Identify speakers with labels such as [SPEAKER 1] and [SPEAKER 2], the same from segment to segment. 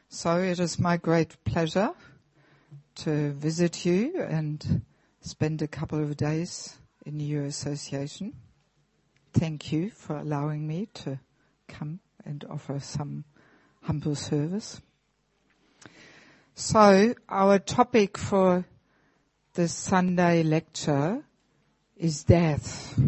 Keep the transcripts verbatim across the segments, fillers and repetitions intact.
[SPEAKER 1] So it is my great pleasure to visit you and spend a couple of days in your association. Thank you for allowing me to come and offer some humble service. So our topic for this Sunday lecture is death.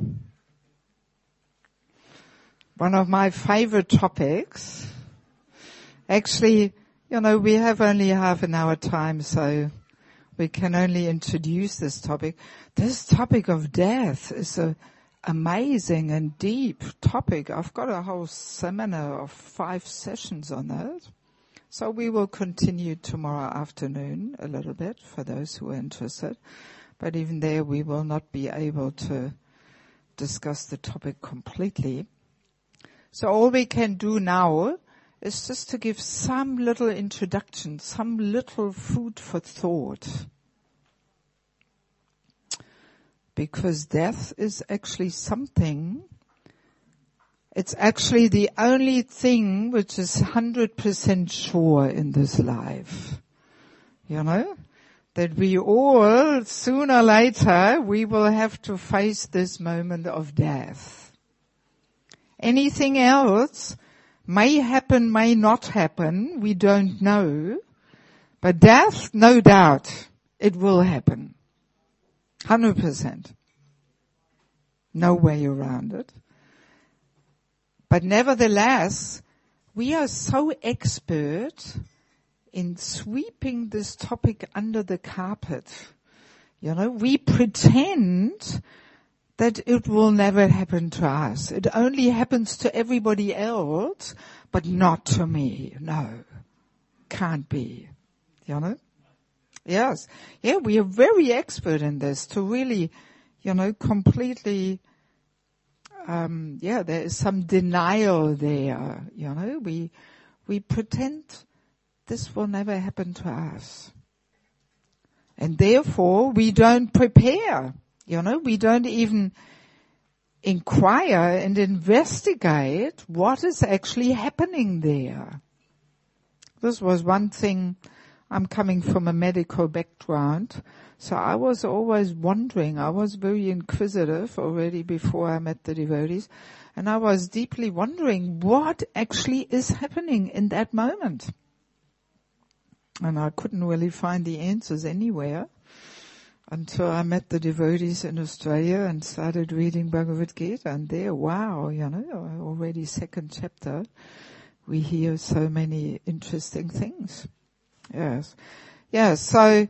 [SPEAKER 1] One of my favorite topics. Actually, you know, we have only half an hour time, so we can only introduce this topic. This topic of death is a amazing and deep topic. I've got a whole seminar of five sessions on that. So we will continue tomorrow afternoon a little bit for those who are interested. But even there we will not be able to discuss the topic completely. So all we can do now is just to give some little introduction, some little food for thought. Because death is actually something, it's actually the only thing which is one hundred percent sure in this life. You know? That we all, sooner or later, we will have to face this moment of death. Anything else may happen, may not happen, we don't know. But death, no doubt, it will happen. one hundred percent. No way around it. But nevertheless, we are so expert in sweeping this topic under the carpet. You know, we pretend that it will never happen to us. It only happens to everybody else, but not to me. No, can't be. You know? Yes. Yeah, we are very expert in this to really, you know, completely, um, yeah, there is some denial there. You know, we, we pretend this will never happen to us. And therefore we don't prepare. You know, we don't even inquire and investigate what is actually happening there. This was one thing. I'm coming from a medical background, so I was always wondering. I was very inquisitive already before I met the devotees, and I was deeply wondering what actually is happening in that moment. And I couldn't really find the answers anywhere. Until I met the devotees in Australia and started reading Bhagavad Gita, and there, wow, you know, already second chapter, we hear so many interesting things. Yes. Yes, so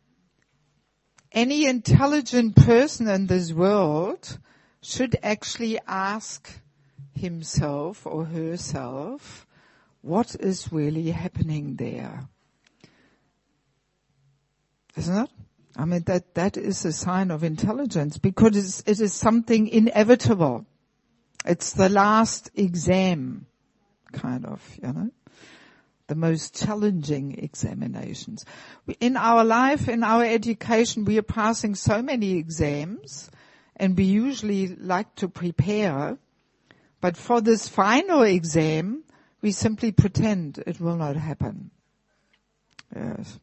[SPEAKER 1] any intelligent person in this world should actually ask himself or herself, what is really happening there? Isn't it? I mean, that, that is a sign of intelligence because it's, it is something inevitable. It's the last exam, kind of, you know, the most challenging examinations. We, in our life, in our education, we are passing so many exams and we usually like to prepare. But for this final exam, we simply pretend it will not happen. Yes.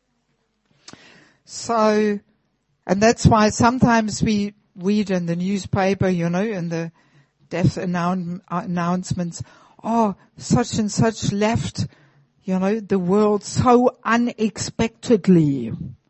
[SPEAKER 1] So, and that's why sometimes we read in the newspaper, you know, in the death annou- announcements, oh, such and such left, you know, the world so unexpectedly.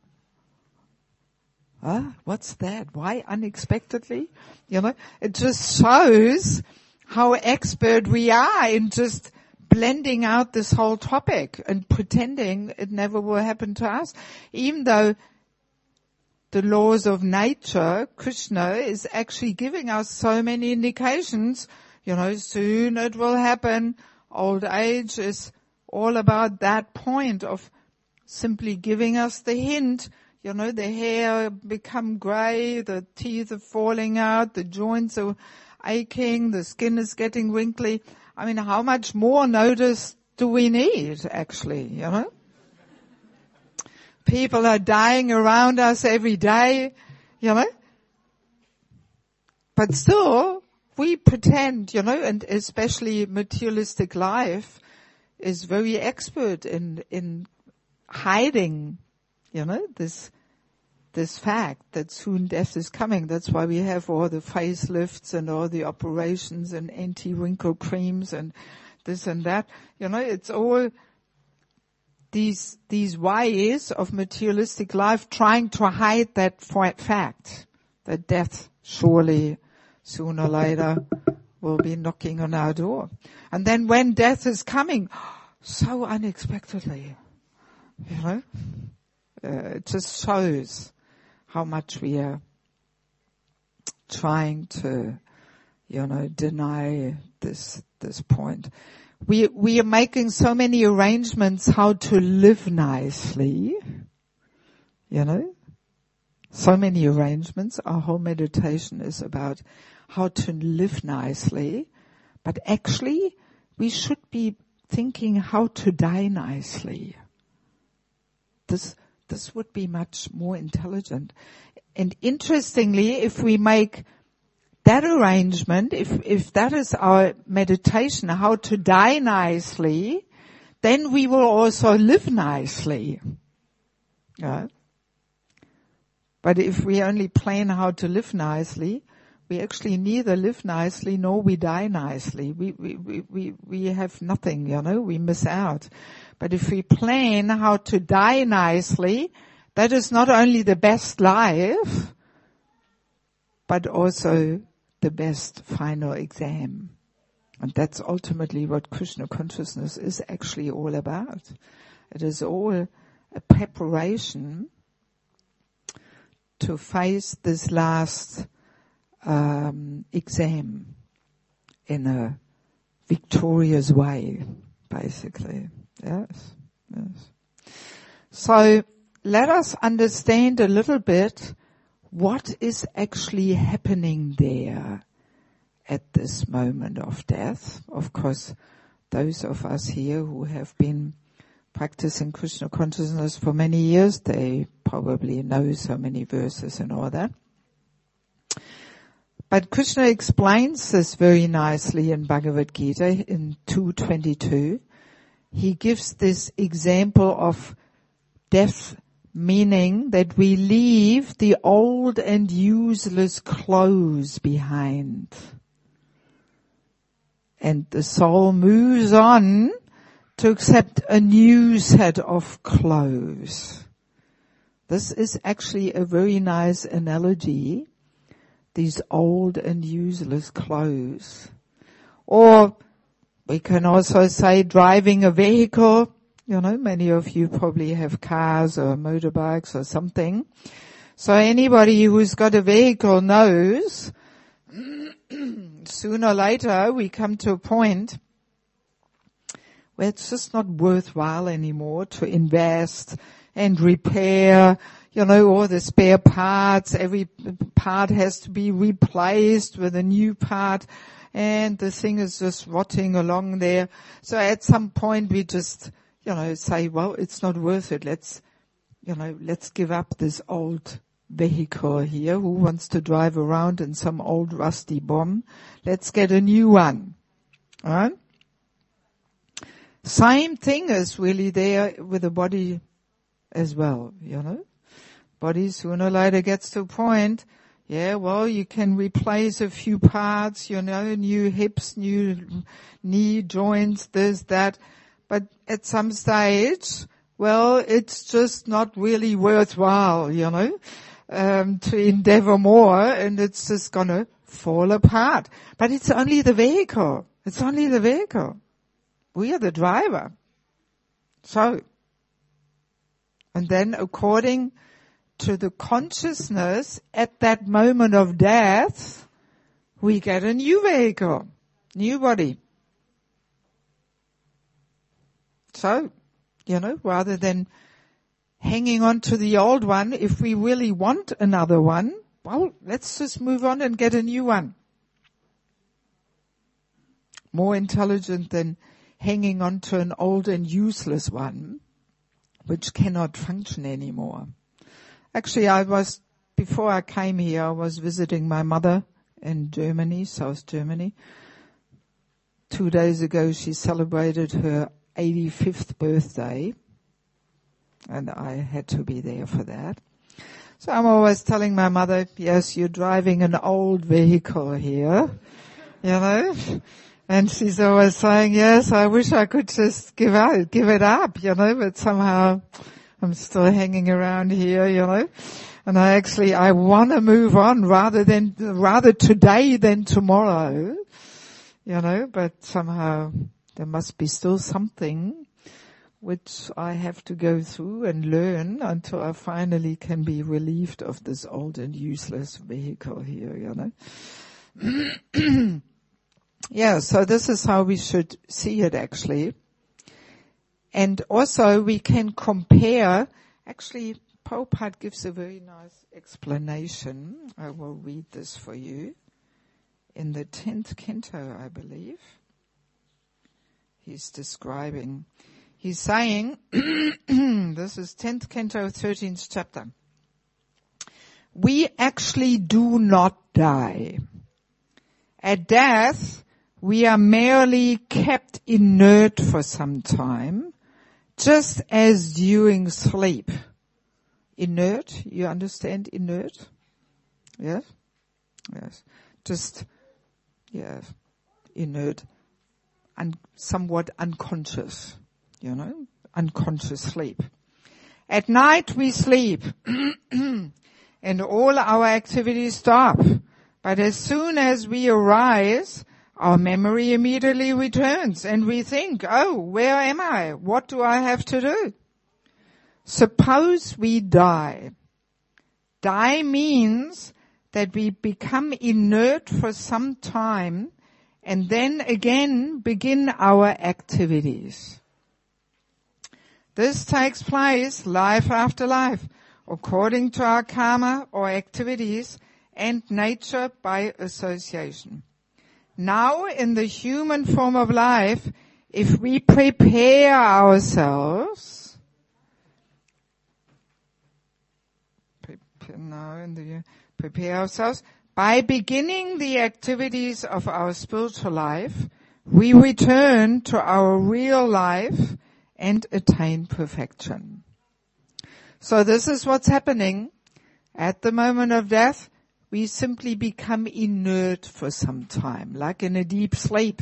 [SPEAKER 1] Huh? What's that? Why unexpectedly? You know, it just shows how expert we are in just blending out this whole topic and pretending it never will happen to us, even though the laws of nature, Krishna is actually giving us so many indications, you know, soon it will happen. Old age is all about that point of simply giving us the hint, you know, the hair become gray, the teeth are falling out, the joints are aching, the skin is getting wrinkly. I mean, how much more notice do we need, actually, you know? People are dying around us every day, you know? But still, we pretend, you know, and especially materialistic life is very expert in, in hiding, you know, this, this fact that soon death is coming. That's why we have all the facelifts and all the operations and anti-wrinkle creams and this and that. You know, it's all these, these ways of materialistic life trying to hide that fact, that death surely sooner or later will be knocking on our door. And then when death is coming, so unexpectedly, you know, uh, it just shows how much we are trying to, you know, deny this, this point. We, we are making so many arrangements how to live nicely, you know, so many arrangements. Our whole meditation is about how to live nicely, but actually we should be thinking how to die nicely. This, this would be much more intelligent. And interestingly, if we make that arrangement, if, if that is our meditation, how to die nicely, then we will also live nicely. Yeah. But if we only plan how to live nicely, we actually neither live nicely nor we die nicely. We, we, we, we, we have nothing, you know, we miss out. But if we plan how to die nicely, that is not only the best life, but also the best final exam. And that's ultimately what Krishna consciousness is actually all about. It is all a preparation to face this last um, exam in a victorious way, basically. Yes, yes. So let us understand a little bit what is actually happening there at this moment of death. Of course, those of us here who have been practicing Krishna consciousness for many years, they probably know so many verses and all that. But Krishna explains this very nicely in Bhagavad Gita in two twenty-two. He gives this example of death, meaning that we leave the old and useless clothes behind. And the soul moves on to accept a new set of clothes. This is actually a very nice analogy, these old and useless clothes. Or we can also say driving a vehicle. You know, many of you probably have cars or motorbikes or something. So anybody who's got a vehicle knows sooner or later we come to a point where it's just not worthwhile anymore to invest and repair, you know, all the spare parts. Every part has to be replaced with a new part, and the thing is just rotting along there. So at some point we just, you know, say, well, it's not worth it. Let's, you know, let's give up this old vehicle here. Who wants to drive around in some old rusty bomb? Let's get a new one. All right? Same thing is really there with the body as well, you know. Body sooner or later gets to a point, yeah, well, you can replace a few parts, you know, new hips, new knee joints, this, that. But at some stage, well, it's just not really worthwhile, you know, um, to endeavor more, and it's just gonna fall apart. But it's only the vehicle. It's only the vehicle. We are the driver. So, and then according to the consciousness at that moment of death, we get a new vehicle, new body. So, you know, rather than hanging on to the old one, if we really want another one, well, let's just move on and get a new one. More intelligent than hanging on to an old and useless one, which cannot function anymore. Actually, I was, before I came here, I was visiting my mother in Germany, South Germany. Two days ago, she celebrated her eighty-fifth birthday, and I had to be there for that. So I'm always telling my mother, yes, you're driving an old vehicle here, you know. And she's always saying, yes, I wish I could just give out, give it up, you know, but somehow I'm still hanging around here, you know. And I actually, I want to move on rather than, rather today than tomorrow, you know, but somehow there must be still something which I have to go through and learn until I finally can be relieved of this old and useless vehicle here, you know. Yeah, so this is how we should see it actually. And also we can compare, actually Prabhupada gives a very nice explanation. I will read this for you. In the tenth canto, I believe, he's describing, he's saying, this is tenth canto, thirteenth chapter. We actually do not die. At death, we are merely kept inert for some time, just as during sleep. Inert, you understand inert? Yes? Yes. Just, yes, inert, and somewhat unconscious, you know, unconscious sleep. At night we sleep, and all our activities stop. But as soon as we arise, our memory immediately returns and we think, oh, where am I? What do I have to do? Suppose we die. Die means that we become inert for some time and then again begin our activities. This takes place life after life, according to our karma or activities and nature by association. Now, in the human form of life, if we prepare ourselves, prepare, now in the, prepare ourselves, by beginning the activities of our spiritual life, we return to our real life and attain perfection. So this is what's happening at the moment of death. We simply become inert for some time, like in a deep sleep.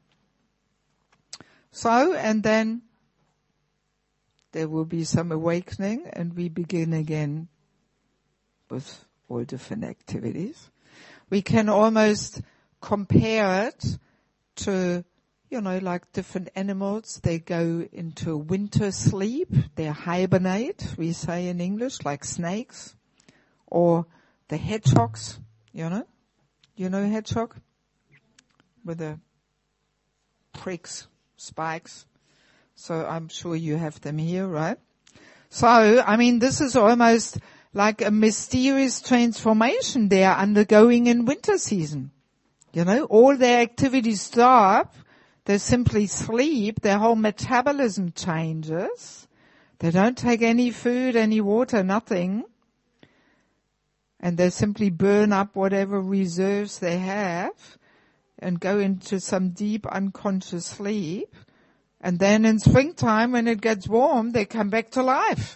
[SPEAKER 1] So, and then there will be some awakening and we begin again with all different activities. We can almost compare it to, you know, like different animals. They go into winter sleep. They hibernate, we say in English, like snakes, or the hedgehogs, you know, you know hedgehog? With the pricks, spikes. So I'm sure you have them here, right? So, I mean, this is almost like a mysterious transformation they are undergoing in winter season. You know, all their activities stop. They simply sleep. Their whole metabolism changes. They don't take any food, any water, nothing. And they simply burn up whatever reserves they have and go into some deep unconscious sleep. And then in springtime, when it gets warm, they come back to life.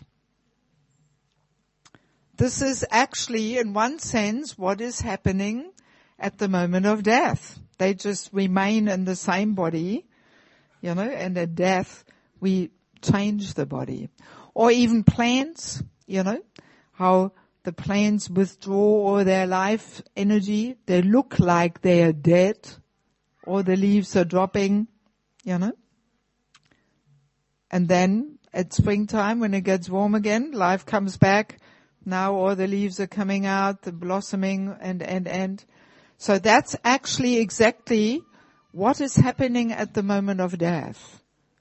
[SPEAKER 1] This is actually, in one sense, what is happening at the moment of death. They just remain in the same body, you know, and at death, we change the body. Or even plants, you know, how the plants withdraw all their life energy. They look like they are dead. Or the leaves are dropping, you know. And then at springtime, when it gets warm again, life comes back. Now all the leaves are coming out, the blossoming and, and, and. So that's actually exactly what is happening at the moment of death.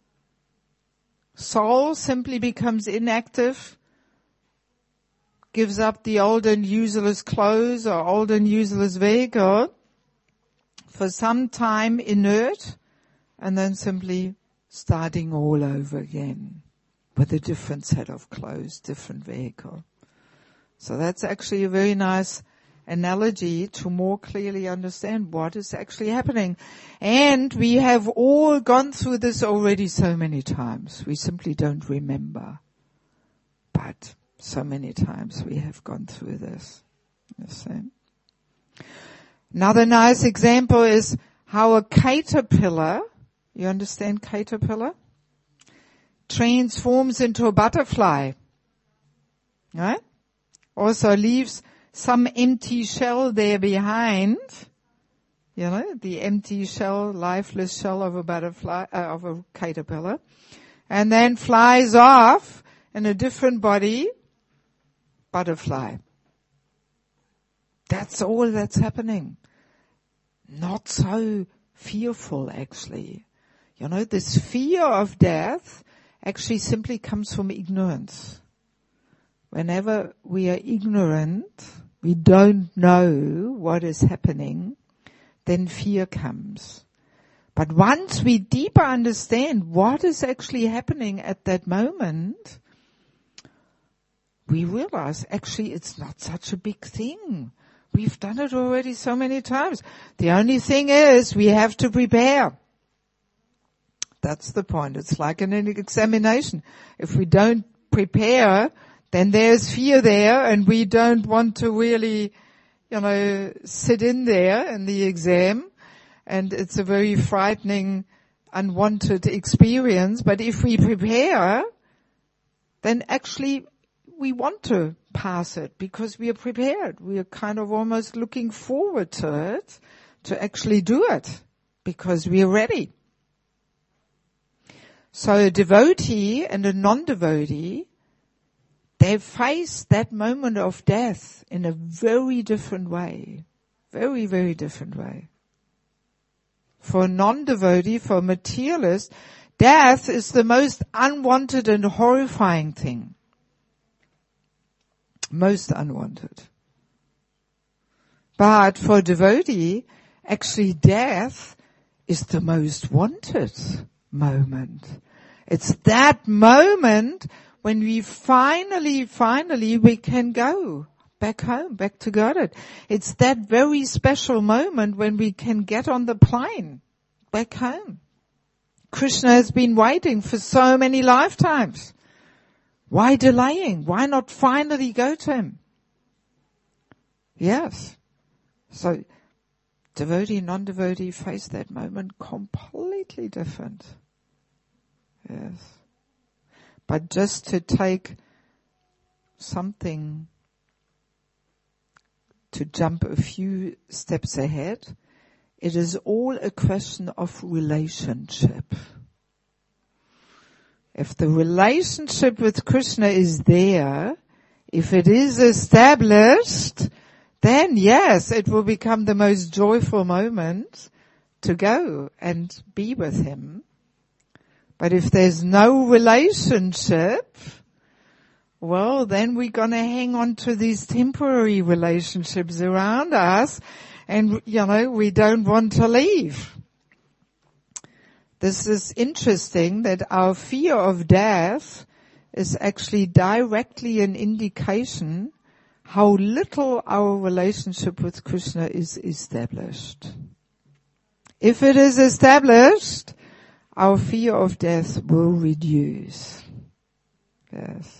[SPEAKER 1] Soul simply becomes inactive, gives up the old and useless clothes or old and useless vehicle, for some time inert, and then simply starting all over again with a different set of clothes, different vehicle. So that's actually a very nice analogy to more clearly understand what is actually happening. And we have all gone through this already so many times. We simply don't remember. But so many times we have gone through this. You see? Another nice example is how a caterpillar, you understand caterpillar? Transforms into a butterfly. Right? Also leaves some empty shell there behind. You know, the empty shell, lifeless shell of a butterfly, uh, of a caterpillar. And then flies off in a different body, butterfly. That's all that's happening. Not so fearful, actually. You know, this fear of death actually simply comes from ignorance. Whenever we are ignorant, we don't know what is happening, then fear comes. But once we deeper understand what is actually happening at that moment, we realize actually it's not such a big thing. We've done it already so many times. The only thing is we have to prepare. That's the point. It's like in an examination. If we don't prepare, then there's fear there, and we don't want to really, you know, sit in there in the exam. And it's a very frightening, unwanted experience. But if we prepare, then actually we want to pass it because we are prepared. We are kind of almost looking forward to it, to actually do it, because we are ready. So a devotee and a non-devotee, they face that moment of death in a very different way. Very, very different way. For a non-devotee, for a materialist, death is the most unwanted and horrifying thing. Most unwanted. But for a devotee, actually death is the most wanted moment. It's that moment when we finally, finally, we can go back home, back to Godhead. It's that very special moment when we can get on the plane back home. Krishna has been waiting for so many lifetimes. Why delaying? Why not finally go to him? Yes. So devotee, non-devotee face that moment completely different. Yes. But just to take something, to jump a few steps ahead, it is all a question of relationship. If the relationship with Krishna is there, if it is established, then yes, it will become the most joyful moment to go and be with him. But if there's no relationship, well, then we're going to hang on to these temporary relationships around us, and, you know, we don't want to leave. This is interesting that our fear of death is actually directly an indication how little our relationship with Krishna is established. If it is established, our fear of death will reduce. Yes.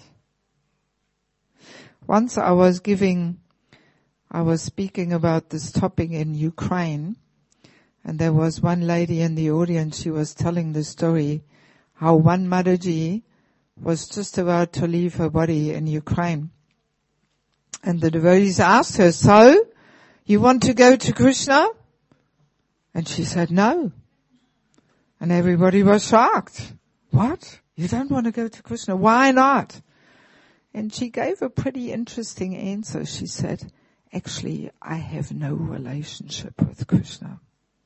[SPEAKER 1] Once I was giving, I was speaking about this topic in Ukraine, and there was one lady in the audience, she was telling the story how one Mataji was just about to leave her body in Ukraine. And the devotees asked her, so, you want to go to Krishna? And she said, no. And everybody was shocked. What? You don't want to go to Krishna? Why not? And she gave a pretty interesting answer. She said, actually, I have no relationship with Krishna.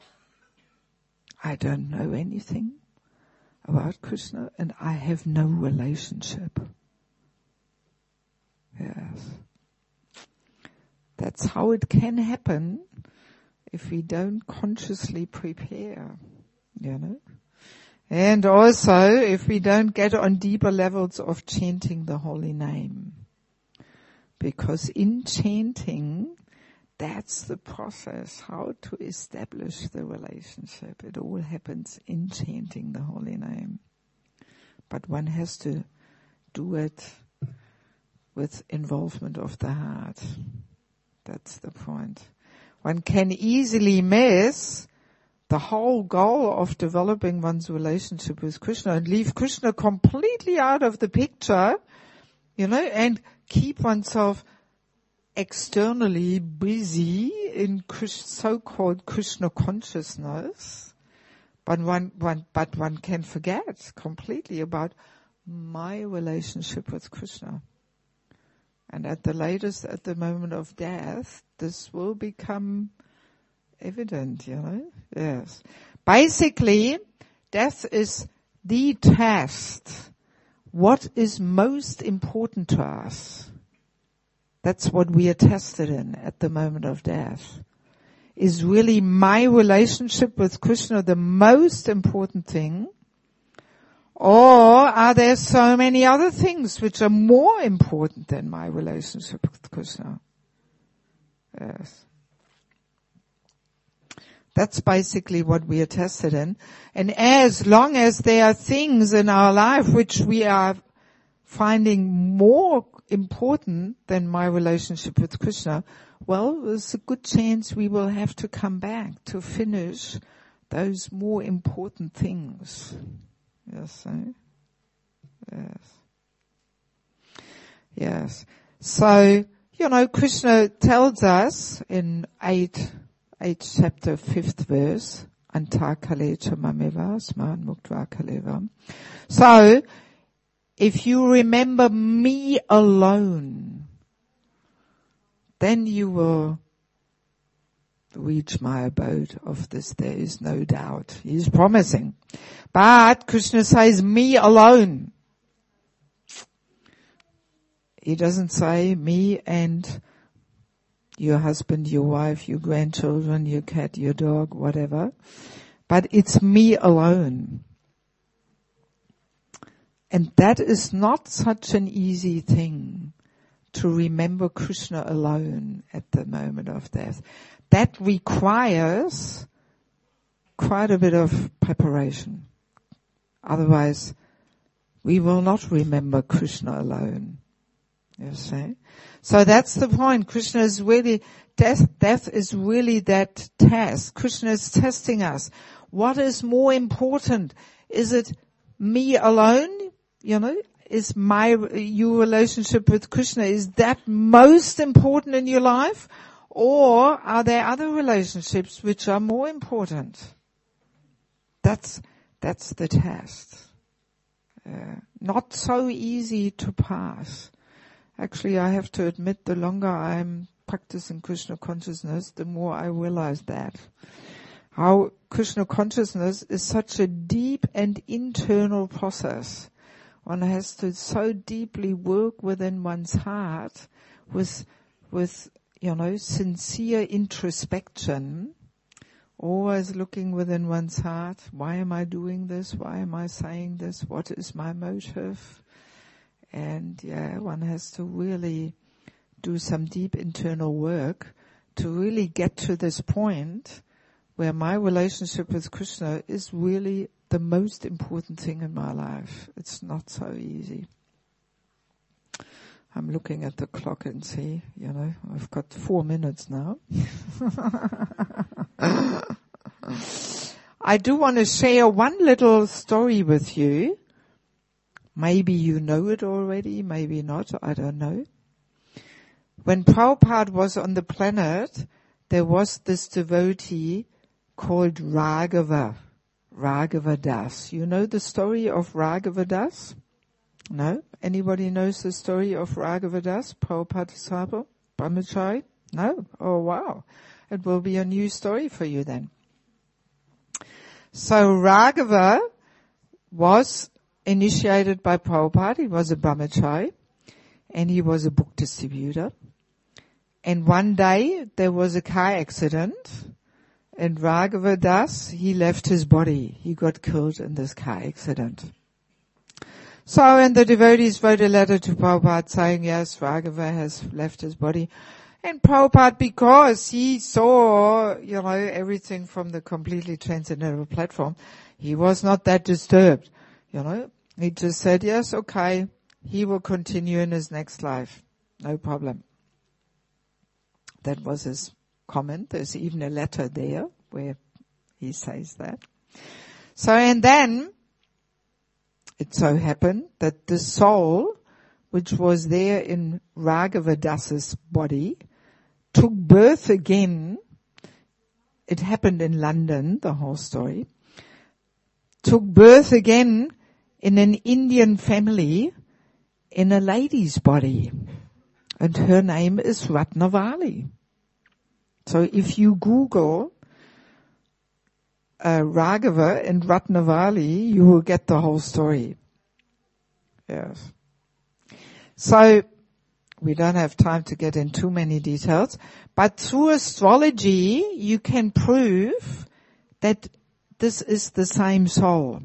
[SPEAKER 1] I don't know anything about Krishna, and I have no relationship. Yes. That's how it can happen if we don't consciously prepare, you know. And also if we don't get on deeper levels of chanting the holy name. Because in chanting, that's the process, how to establish the relationship. It all happens in chanting the holy name. But one has to do it with involvement of the heart. That's the point. One can easily miss the whole goal of developing one's relationship with Krishna and leave Krishna completely out of the picture, you know, and keep oneself externally busy in so-called Krishna consciousness. But one, one, but one can forget completely about my relationship with Krishna. And at the latest, at the moment of death, this will become evident, you know. Yes. Basically, death is the test. What is most important to us? That's what we are tested in at the moment of death. Is really my relationship with Krishna the most important thing? Or are there so many other things which are more important than my relationship with Krishna? Yes. That's basically what we are tested in. And as long as there are things in our life which we are finding more important than my relationship with Krishna, well, there's a good chance we will have to come back to finish those more important things. Yes, eh? Yes. Yes. So, you know, Krishna tells us in eight, eight chapter, fifth verse, Antakale chamameva sman muktva kaleva. So, if you remember me alone, then you will reach my abode of this. There is no doubt. He's promising. But Krishna says me alone. He doesn't say me and your husband, your wife, your grandchildren, your cat, your dog, whatever. But it's me alone. And that is not such an easy thing to remember Krishna alone at the moment of death. That requires quite a bit of preparation. Otherwise, we will not remember Krishna alone. You see? So that's the point. Krishna is really, death, death is really that test. Krishna is testing us. What is more important? Is it me alone? You know, is my, your relationship with Krishna, is that most important in your life? Or are there other relationships which are more important? That's, that's the test. Uh, not so easy to pass. Actually, I have to admit, the longer I'm practicing Krishna consciousness, the more I realize that. How Krishna consciousness is such a deep and internal process. One has to so deeply work within one's heart with, with, you know, sincere introspection, always looking within one's heart. Why am I doing this? Why am I saying this? What is my motive? And yeah, one has to really do some deep internal work to really get to this point where my relationship with Krishna is really the most important thing in my life. It's not so easy. I'm looking at the clock and see, you know, I've got four minutes now. I do want to share one little story with you. Maybe you know it already, maybe not, I don't know. When Prabhupada was on the planet, there was this devotee called Raghava, Raghava Das. You know the story of Raghava Das? No? Anybody knows the story of Raghava Das, Prabhupada disciple, Brahmachari? No? Oh wow. It will be a new story for you then. So Raghava was initiated by Prabhupada. He was a Brahmachari and he was a book distributor. And one day there was a car accident and Raghava Das, he left his body. He got killed in this car accident. So, and the devotees wrote a letter to Prabhupada saying, yes, Raghava has left his body. And Prabhupada, because he saw, you know, everything from the completely transcendental platform, he was not that disturbed, you know. He just said, yes, okay, he will continue in his next life. No problem. That was his comment. There's even a letter there where he says that. So, and then it so happened that the soul, which was there in Raghavadasa's body, took birth again. It happened in London, the whole story. Took birth again in an Indian family in a lady's body. And her name is Ratnavali. So if you Google uh, Raghava and Ratnavali, you will get the whole story. Yes. So we don't have time to get in too many details, but through astrology you can prove that this is the same soul.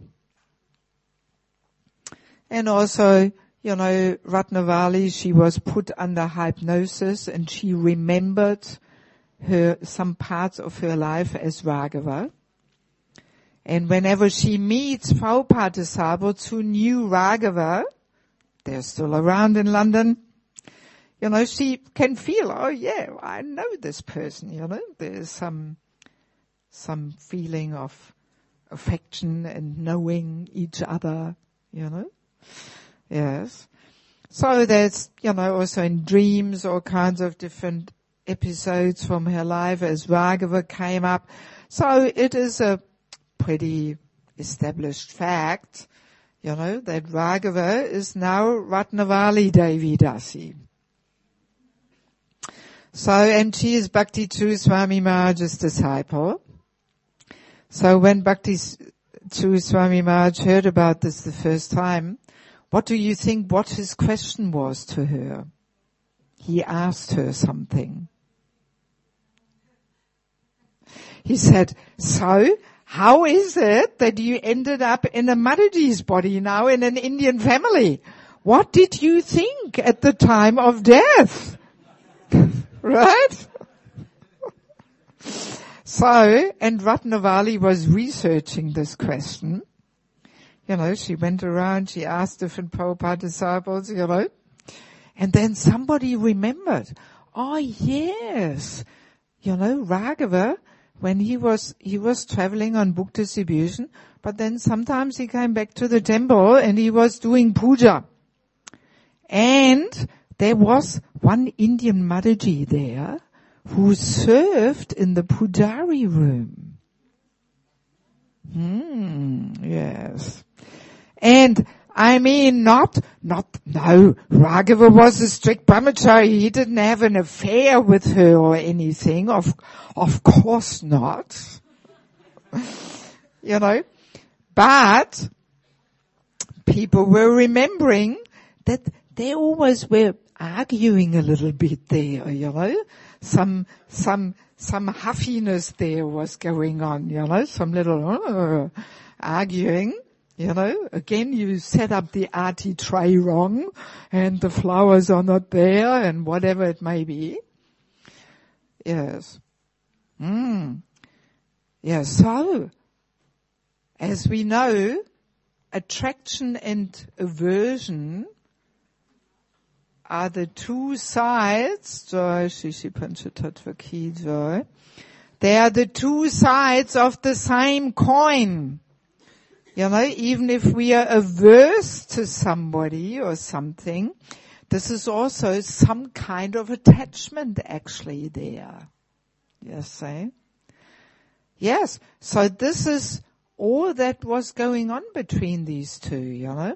[SPEAKER 1] And also, you know, Ratnavali, she was put under hypnosis and she remembered her, some parts of her life as Raghava. And whenever she meets Prabhupada Sarvats who knew Raghava, they're still around in London, you know, she can feel, oh yeah, I know this person, you know, there's some, some feeling of affection and knowing each other, you know. Yes. So there's, you know, also in dreams, all kinds of different episodes from her life as Raghava came up. So it is a pretty established fact, you know, that Raghava is now Ratnavali Devi Dasi. So, and she is Bhakti Tu Swami Maharaj's disciple. So when Bhakti Tu Swami Maharaj heard about this the first time, what do you think what his question was to her? He asked her something. He said, so, how is it that you ended up in a Mataji's body now in an Indian family? What did you think at the time of death? Right? So, and Ratnavali was researching this question. You know, she went around, she asked different Prabhupada disciples, you know, and then somebody remembered, oh yes, you know, Raghava, when he was, he was traveling on book distribution, but then sometimes he came back to the temple and he was doing puja. And there was one Indian Mataji there who served in the pujari room. Hmm, yes. And I mean, not, not, no, Raghava was a strict brahmachari. He didn't have an affair with her or anything. Of, of course not. You know, but people were remembering that they always were arguing a little bit there, you know. Some, some, some huffiness there was going on, you know, some little uh, arguing. You know, again, you set up the aarti tray wrong and the flowers are not there and whatever it may be. Yes. Mm. Yes. So, as we know, attraction and aversion are the two sides. They are the two sides of the same coin. You know, even if we are averse to somebody or something, this is also some kind of attachment actually there. Yes, eh? Yes, so this is all that was going on between these two, you know.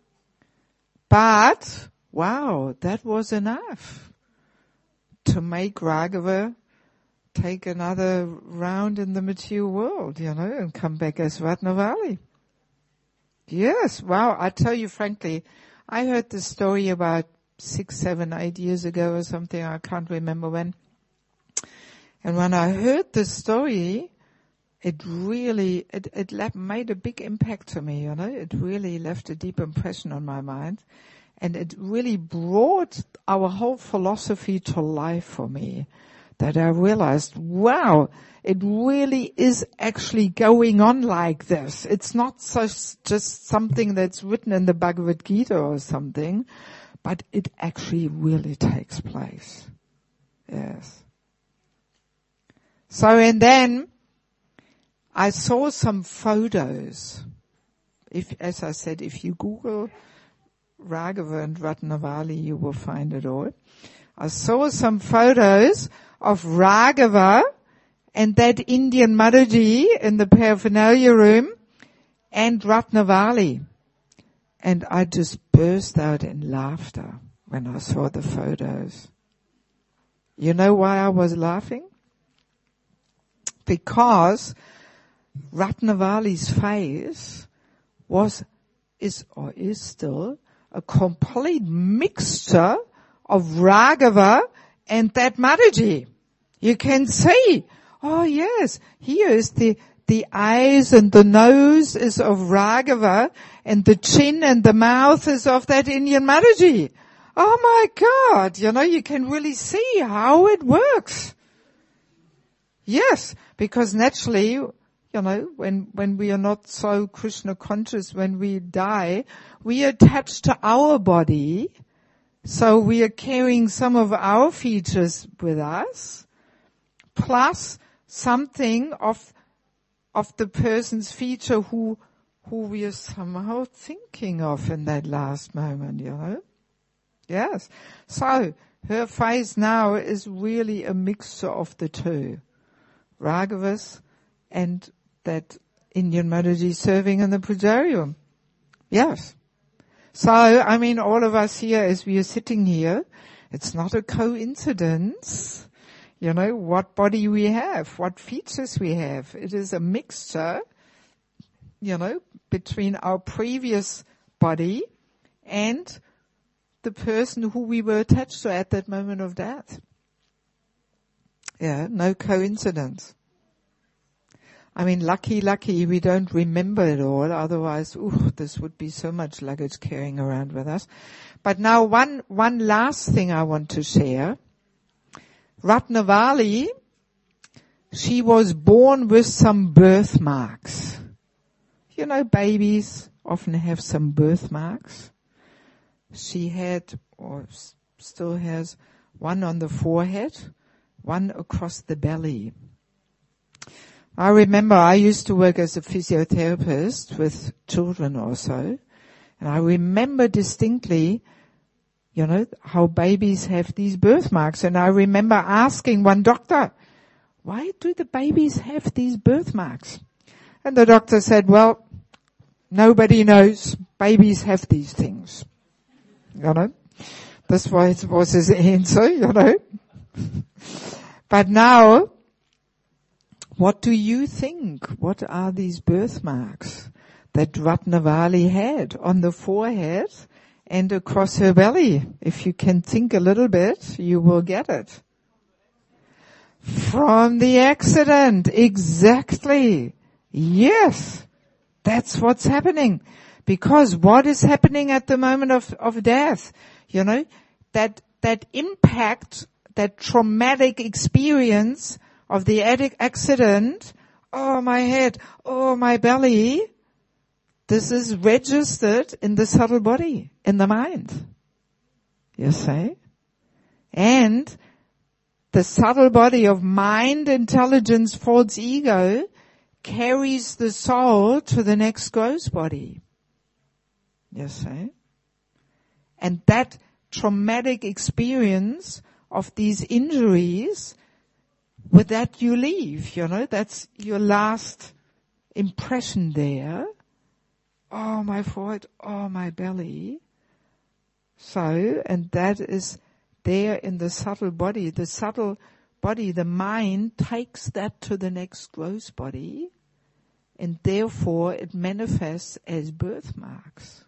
[SPEAKER 1] But, wow, that was enough to make Raghava take another round in the material world, you know, and come back as Ratnavali. Yes, wow, I tell you frankly, I heard this story about six, seven, eight years ago or something, I can't remember when. And when I heard this story, it really, it, it left, made a big impact to me, you know, it really left a deep impression on my mind. And it really brought our whole philosophy to life for me, that I realized, wow, it really is actually going on like this. It's not just, just something that's written in the Bhagavad Gita or something, but it actually really takes place. Yes. So, and then I saw some photos. If, as I said, if you Google Raghava and Ratnavali, you will find it all. I saw some photos of Raghava and that Indian Mataji in the paraphernalia room and Ratnavali. And I just burst out in laughter when I saw the photos. You know why I was laughing? Because Ratnavali's face was, is, or is still, a complete mixture of Raghava and that Mataji. You can see, oh yes, here is the, the eyes and the nose is of Raghava and the chin and the mouth is of that Indian Mataji. Oh my God, you know, you can really see how it works. Yes, because naturally, you know, when, when we are not so Krishna conscious, when we die, we attach to our body. So we are carrying some of our features with us, plus something of, of the person's feature who, who we are somehow thinking of in that last moment, you know. Yes. So her face now is really a mixture of the two. Raghava's and that Indian Mataji serving in the Pujarium. Yes. So, I mean, all of us here, as we are sitting here, it's not a coincidence, you know, what body we have, what features we have. It is a mixture, you know, between our previous body and the person who we were attached to at that moment of death. Yeah, no coincidence. I mean, lucky, lucky, we don't remember it all. Otherwise, ooh, this would be so much luggage carrying around with us. But now one, one last thing I want to share. Ratnavali, she was born with some birthmarks. You know, babies often have some birthmarks. She had, or still has, one on the forehead, one across the belly. I remember I used to work as a physiotherapist with children also, and I remember distinctly, you know, how babies have these birthmarks. And I remember asking one doctor, why do the babies have these birthmarks? And the doctor said, well, nobody knows. Babies have these things. You know, this was, was his answer, you know. But now, what do you think? What are these birthmarks that Ratnavali had on the forehead and across her belly? If you can think a little bit, you will get it. From the accident, exactly. Yes, that's what's happening. Because what is happening at the moment of, of death? You know, that, that impact, that traumatic experience of the accident, oh my head, oh my belly, this is registered in the subtle body, in the mind. You see? And the subtle body of mind, intelligence, false ego carries the soul to the next gross body. You see? And that traumatic experience of these injuries, with that you leave, you know, that's your last impression there. Oh, my forehead, oh, my belly. So, and that is there in the subtle body. The subtle body, the mind, takes that to the next gross body, and therefore it manifests as birthmarks.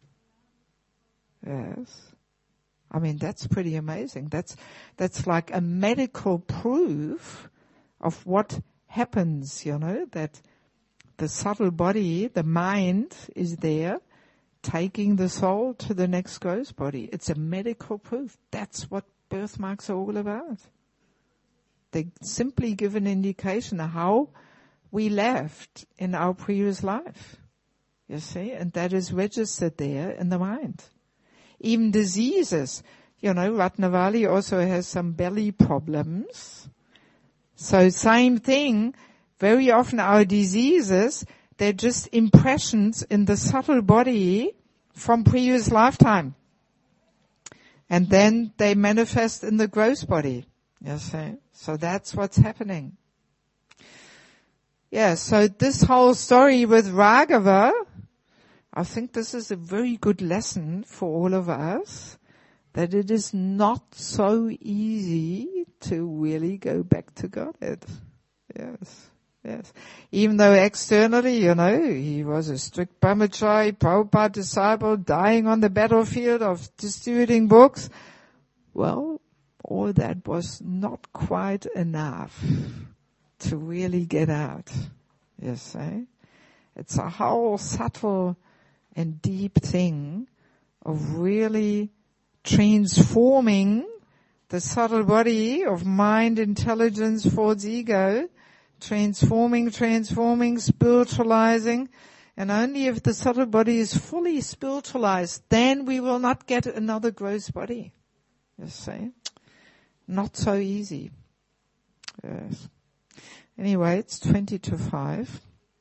[SPEAKER 1] Yes. I mean, that's pretty amazing. That's, that's like a medical proof of what happens, you know, that the subtle body, the mind is there, taking the soul to the next growth body. It's a medical proof. That's what birthmarks are all about. They simply give an indication of how we left in our previous life. You see, and that is registered there in the mind. Even diseases. You know, Ratnavali also has some belly problems. So same thing. Very often our diseases, they're just impressions in the subtle body from previous lifetime. And then they manifest in the gross body. You see? So that's what's happening. Yeah, so this whole story with Raghava, I think this is a very good lesson for all of us, that it is not so easy to really go back to Godhead. Yes, yes. Even though externally, you know, he was a strict brahmachari, Prabhupada disciple, dying on the battlefield of distributing books. Well, all that was not quite enough to really get out. You see? It's a whole subtle and deep thing of really transforming the subtle body of mind, intelligence, thoughts, ego, transforming, transforming, spiritualizing. And only if the subtle body is fully spiritualized, then we will not get another gross body. You see? Not so easy. Yes. Anyway, it's twenty to five.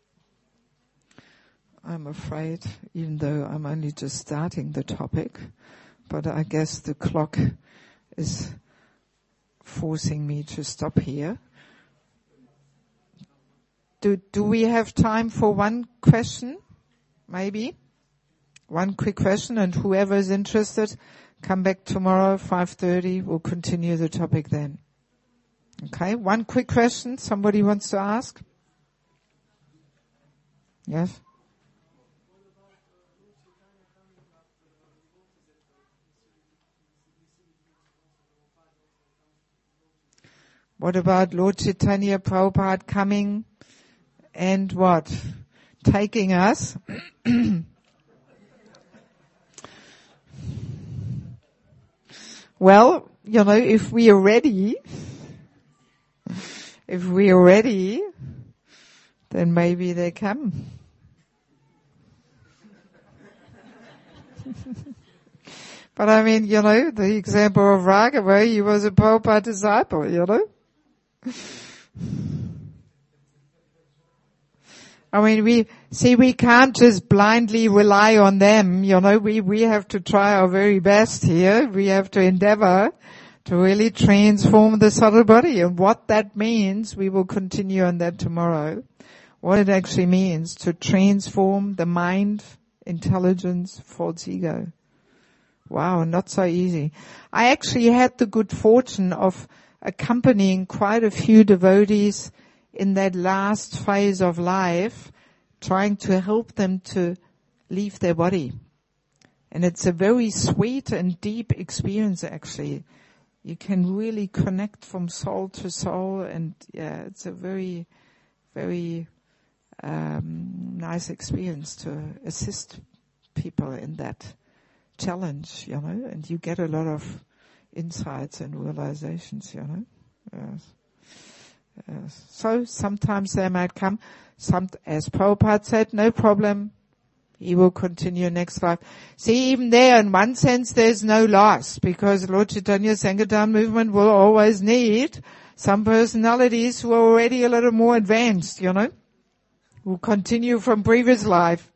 [SPEAKER 1] I'm afraid, even though I'm only just starting the topic, but I guess the clock is forcing me to stop here. Do, do we have time for one question? Maybe? One quick question, and whoever is interested, come back tomorrow, five thirty. We'll continue the topic then. Okay, one quick question somebody wants to ask? Yes? What about Lord Chaitanya Prabhupada coming and what? Taking us? Well, you know, if we are ready, if we are ready, then maybe they come. But I mean, you know, the example of Raghava, he was a Prabhupada disciple, you know. I mean, we, see, we can't just blindly rely on them, you know, we, we have to try our very best here. We have to endeavor to really transform the subtle body. And what that means, we will continue on that tomorrow. What it actually means to transform the mind, intelligence, false ego. Wow, not so easy. I actually had the good fortune of accompanying quite a few devotees in that last phase of life, trying to help them to leave their body. And it's a very sweet and deep experience, actually. You can really connect from soul to soul, and yeah, it's a very, very um, nice experience to assist people in that challenge, you know, and you get a lot of insights and realizations, you know. Yes. Yes. So sometimes they might come. Some, as Prabhupada said, no problem. He will continue next life. See, even there, in one sense, there's no loss, because Lord Chaitanya Sankirtan movement will always need some personalities who are already a little more advanced, you know, who continue from previous life.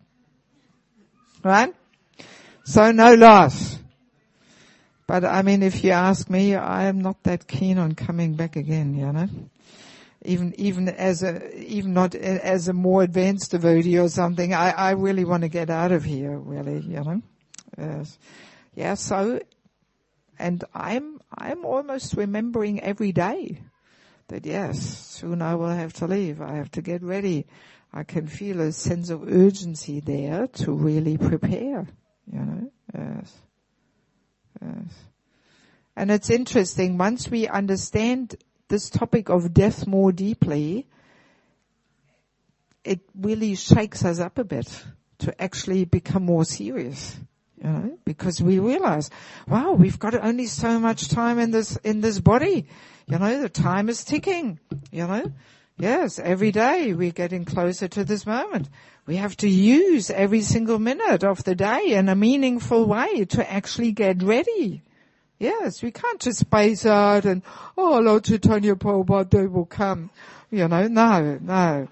[SPEAKER 1] Right? So no loss. But I mean, if you ask me, I am not that keen on coming back again, you know. Even, even as a, even not as a more advanced devotee or something, I, I really want to get out of here, really, you know. Yes. Yeah, so, and I'm, I'm almost remembering every day that yes, soon I will have to leave. I have to get ready. I can feel a sense of urgency there to really prepare, you know. Yes. Yes. And it's interesting, once we understand this topic of death more deeply, it really shakes us up a bit, to actually become more serious. You know, because we realize, wow, we've got only so much time in this, in this body. You know, the time is ticking, you know. Yes, every day we're getting closer to this moment. We have to use every single minute of the day in a meaningful way to actually get ready. Yes, we can't just space out and, oh, Lord Chaitanya Prabhupada will come. You know, no, no.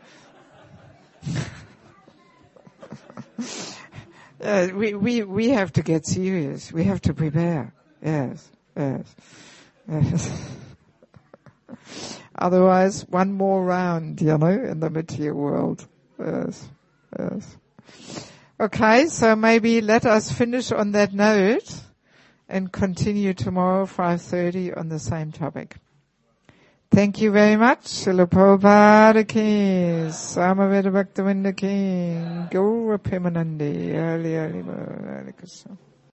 [SPEAKER 1] Uh, we, we, we have to get serious. We have to prepare. Yes, yes, yes. Otherwise, one more round, you know, in the material world. Yes, yes. Okay, so maybe let us finish on that note and continue tomorrow, five thirty, on the same topic. Thank you very much. Srila Prabhupada ki, Samaveda Bhaktivinoda ki, Gaura Premanandi, early, early, early, early,